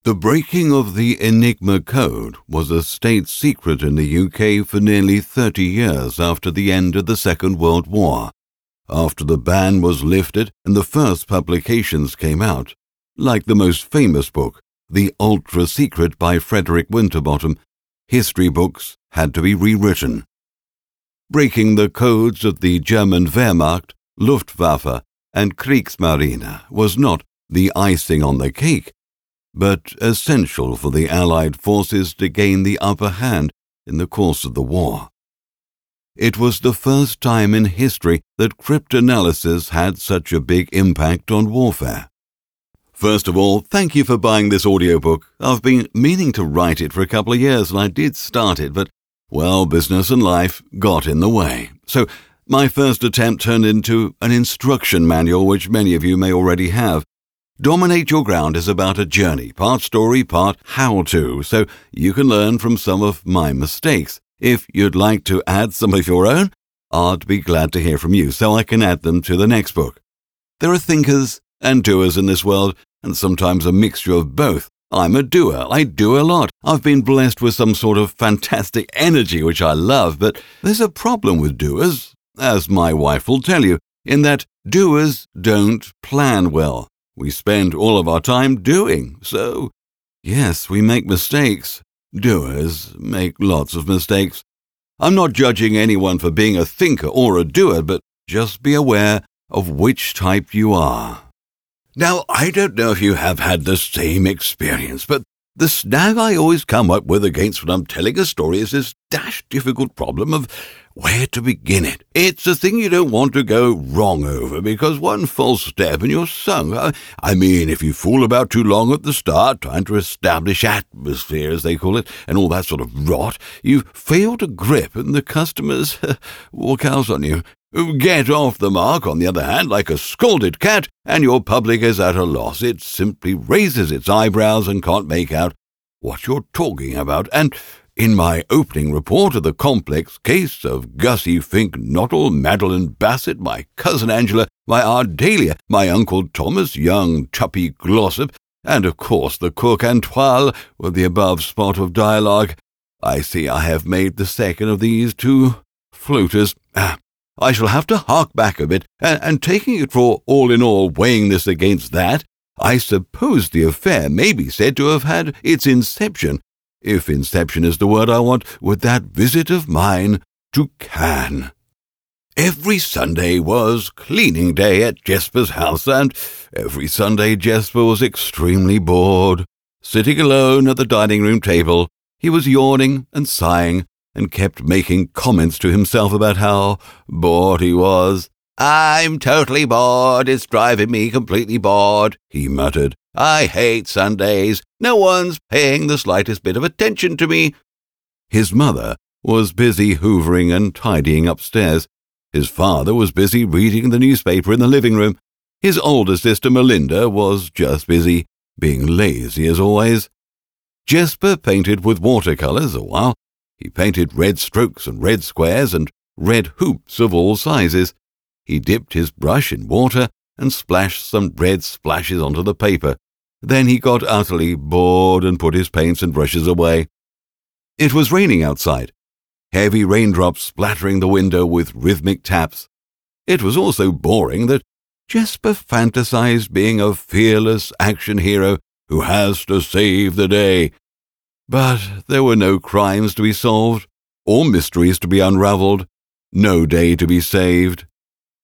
The breaking of the Enigma Code was a state secret in the UK for nearly 30 years after the end of the Second World War. After the ban was lifted and the first publications came out, like the most famous book, The Ultra Secret by Frederick Winterbottom, history books had to be rewritten. Breaking the codes of the German Wehrmacht, Luftwaffe, and Kriegsmarine was not the icing on the cake, but essential for the Allied forces to gain the upper hand in the course of the war. It was the first time in history that cryptanalysis had such a big impact on warfare. First of all, thank you for buying this audiobook. I've been meaning to write it for a couple of years, and I did start it, but, well, business and life got in the way. So my first attempt turned into an instruction manual, which many of you may already have. Dominate Your Ground is about a journey, part story, part how-to, so you can learn from some of my mistakes. If you'd like to add some of your own, I'd be glad to hear from you so I can add them to the next book. There are thinkers and doers in this world, and sometimes a mixture of both. I'm a doer. I do a lot. I've been blessed with some sort of fantastic energy, which I love, but there's a problem with doers, as my wife will tell you, in that doers don't plan well. We spend all of our time doing, so, yes, we make mistakes. Doers make lots of mistakes. I'm not judging anyone for being a thinker or a doer, but just be aware of which type you are. Now, I don't know if you have had the same experience, but the snag I always come up with against when I'm telling a story is this dash difficult problem of where to begin it. It's a thing you don't want to go wrong over, because one false step and you're sunk. I mean, if you fool about too long at the start, trying to establish atmosphere, as they call it, and all that sort of rot, you fail to grip and the customers walk out on you. Get off the mark, on the other hand, like a scalded cat, and your public is at a loss. It simply raises its eyebrows and can't make out what you're talking about. And in my opening report of the complex case of Gussie Fink Nottle, Madeline Bassett, my cousin Angela, my Aunt Dahlia, my Uncle Thomas, young Tuppy Glossop, and of course the cook Antoine, with the above spot of dialogue, I see I have made the second of these two floaters. I shall have to hark back a bit, and taking it for all in all, weighing this against that, I suppose the affair may be said to have had its inception, if inception is the word I want, with that visit of mine to Cannes. Every Sunday was cleaning day at Jesper's house, and every Sunday Jesper was extremely bored. Sitting alone at the dining room table, he was yawning and sighing, and kept making comments to himself about how bored he was. "I'm totally bored, it's driving me completely bored," he muttered. "I hate Sundays, no one's paying the slightest bit of attention to me." His mother was busy hoovering and tidying upstairs. His father was busy reading the newspaper in the living room. His older sister Melinda was just busy, being lazy as always. Jesper painted with watercolours a while. He painted red strokes and red squares and red hoops of all sizes. He dipped his brush in water and splashed some red splashes onto the paper. Then he got utterly bored and put his paints and brushes away. It was raining outside, heavy raindrops splattering the window with rhythmic taps. It was also boring that Jesper fantasized being a fearless action hero who has to save the day. But there were no crimes to be solved, or mysteries to be unravelled, no day to be saved.